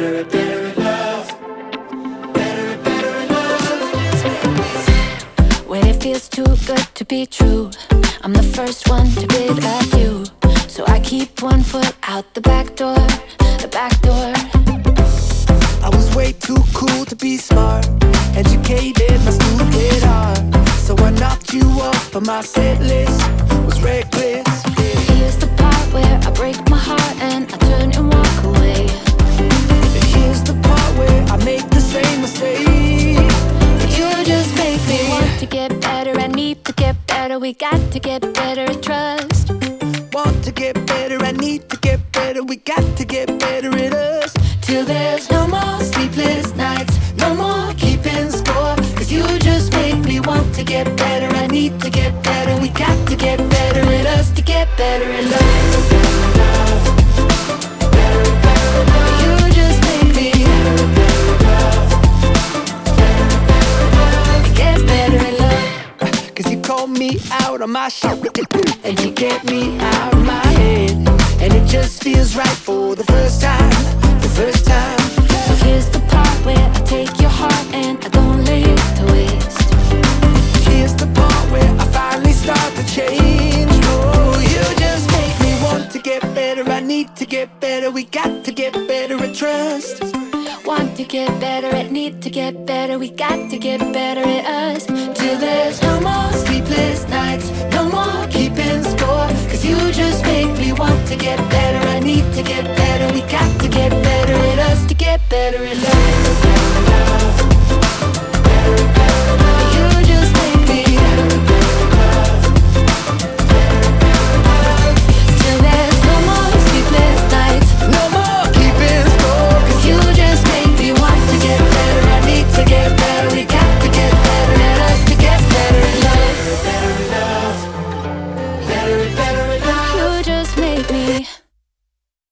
better and better at love. Better and better at love. When it feels too good to be true, I'm the first one to bid adieu. So I keep one foot out the back door, the back door. I was way too cool to be smart, educated my stupid heart. So I knocked you off of my set list, was reckless. Here's the part where I break my heart and I turn and walk away. Here's the part where I make the same mistake. You just make me want to get better. I need to get better. We got to get better at trust. Want to get better, I need to get better. We got to get better at us. Till there's no more sleepless nights, no more keeping score. Cause you just make me want to get better. I need to get better. We got to get better at us to get better at love. You just make me get better at love. Cause you call me out on my shit, and you get me out of my head. And it just feels right for the first time, the first time. So here's the part where I take your heart and I don't lay it to waste. Here's the part where I finally start to change. Oh, you just make me want to get better. I need to get better. We got to get better at trust. Want to get better at need to get better. We got to get better at us. Till there's no more sleepless nights, no more keeping score. Cause you just make me want to get better. I need to get better. We got to get